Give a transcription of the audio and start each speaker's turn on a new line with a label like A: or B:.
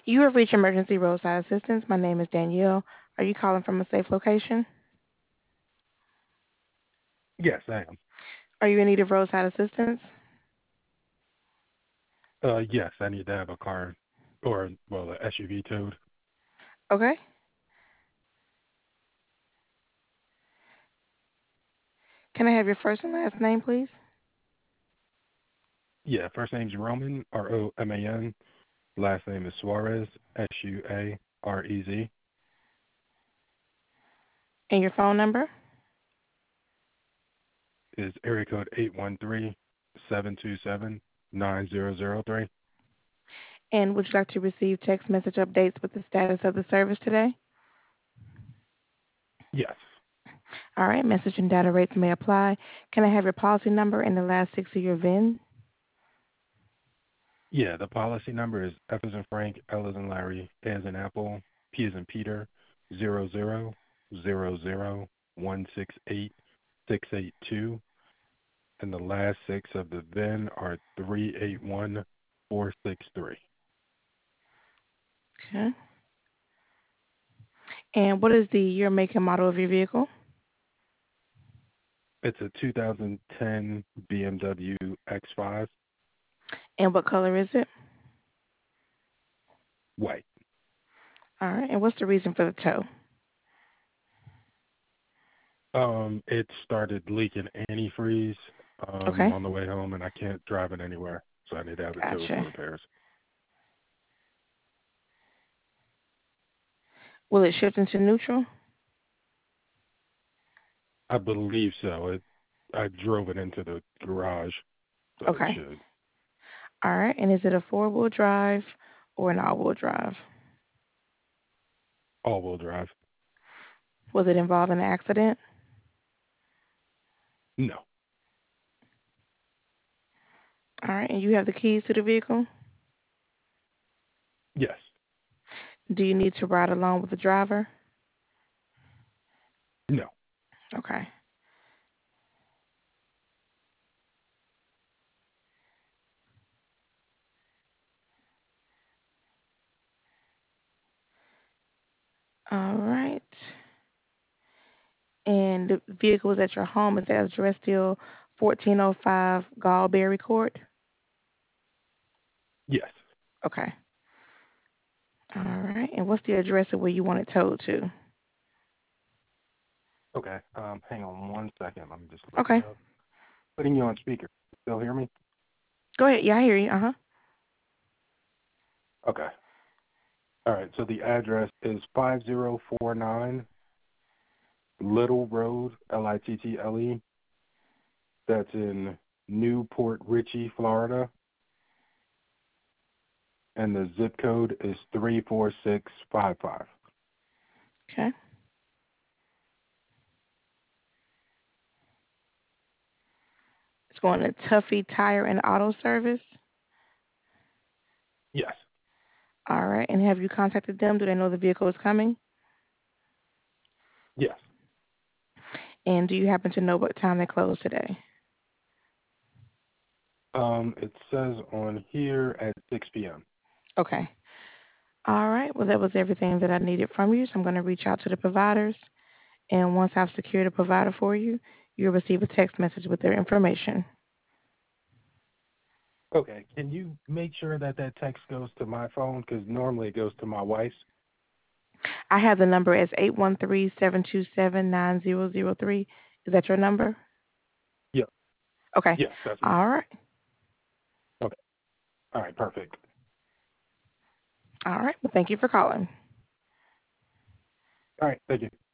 A: You have reached emergency roadside assistance. My name is Danielle. Are you calling from a safe location?
B: Yes, I am.
A: Are you in need of roadside assistance?
B: Yes, I need to have a car or, well, a SUV towed.
A: Okay. Can I have your first and last name, please?
B: Yeah, first name's Roman, Roman. Last name is Suarez, Suarez.
A: And your phone number?
B: Is area code 813-727-9003.
A: And would you like to receive text message updates with the status of the service today?
B: Yes.
A: All right. Message and data rates may apply. Can I have your policy number and the last six of your VIN?
B: Yeah, the policy number is F as in Frank, L as in Larry, A as in Apple, P as in Peter, 0000168682, and the last six of the VIN are 381463.
A: Okay. And what is the year, make, and model of your vehicle?
B: It's a 2010 BMW X5
A: And what color is it?
B: white.
A: All right. And what's the reason for the tow?
B: It started leaking antifreeze
A: Okay.
B: on the way home, and I can't drive it anywhere, so I need to have it towed for
A: Gotcha.
B: repairs.
A: Will it shift into neutral?
B: I believe so. I drove it into the garage, so it
A: Okay.
B: should.
A: All right. And is it a four-wheel drive or an all-wheel drive?
B: All-wheel drive.
A: Was it involved in an accident?
B: No.
A: All right. And you have the keys to the vehicle?
B: Yes.
A: Do you need to ride along with the driver?
B: No.
A: Okay. All right. And the vehicle is at your home. Is that address still 1405 Gallberry Court?
B: Yes.
A: Okay. All right. And what's the address of where you want it towed to?
B: Okay. Hang on one second. Let me just look it
A: Okay.
B: up. Putting you on speaker. Still hear me?
A: Go ahead. Yeah, I hear you. Uh-huh.
B: Okay. All right. So the address is 5049 Little Road, Little. That's in Newport Richey, Florida, and the zip code is 34655.
A: Okay. It's going to Tuffy Tire and Auto Service.
B: Yes.
A: All right. And have you contacted them? Do they know the vehicle is coming?
B: Yes.
A: And do you happen to know what time they close today?
B: It says on here at 6 p.m.
A: Okay. All right. Well, that was everything that I needed from you. So I'm going to reach out to the providers. And once I've secured a provider for you, you'll receive a text message with their information.
B: Okay. Can you make sure that that text goes to my phone? Because normally it goes to my wife's.
A: I have the number as 813-727-9003. Is that your number?
B: Yep.
A: Okay.
B: Yes, that's mine.
A: All right.
B: Okay. All right. Perfect.
A: All right. Well, thank you for calling.
B: All right. Thank you.